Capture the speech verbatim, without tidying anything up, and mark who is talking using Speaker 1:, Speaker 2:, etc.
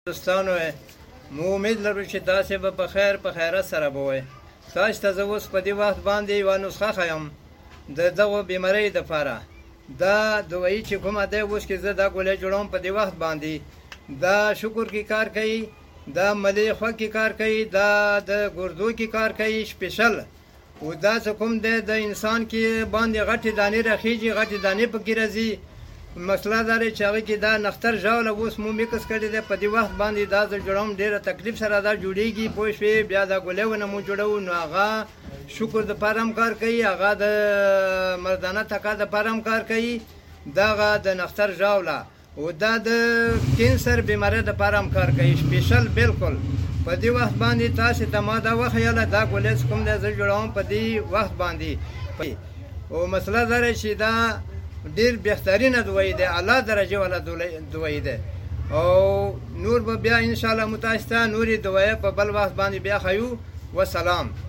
Speaker 1: دوستانو مو امید لرو چې تاسې به په خیر په خیرت سره به وئ. تاسو ته زه اوس په دې وخت باندې یوه نسخه ښیم د دغو بیمارۍ دپاره. دا دوایي چې کومه دی اوس کې زه دا ګولۍ جوړوم په دې وخت باندې، دا شکر کې کار کوي، دا ملې خوږ کې کار کوي، دا د ګردو کې کار کوي سپیشل. او دا څه کوم دی د انسان کې باندې غټې دانې راخیږي، غټې دانې پکې راځي. مسله دا دی چې هغې کې دا نختر ژاوله اوس مو میکس کړې دی، په دې وخت باندې دا زه جوړوم، ډېره تکلیف سره دا جوړېږي، پوه شوې. بیا دا ګولۍ ونه مو جوړوو، نو هغه شکر دپاره هم کار کوي، هغه د مردانه تکه دپاره هم کار کوي، دغه د نختر ژاوله او دا د کینسر بیمارۍ دپاره هم کار کوي سپیشل. بالکل په دې وخت باندې تاسې ته ما دا وښیله، دا ګولۍ چې کوم دی زه جوړوم په دې وخت باندې. او مسله دا دی چې دا ډېر بهترینه دوایي دی، اعلی درجې والا دوایي دی. او نور به بیا انشاءالله مو تاسو ته نورې دوایۍ په بل وخت باندې بیا ښیو. وسلام.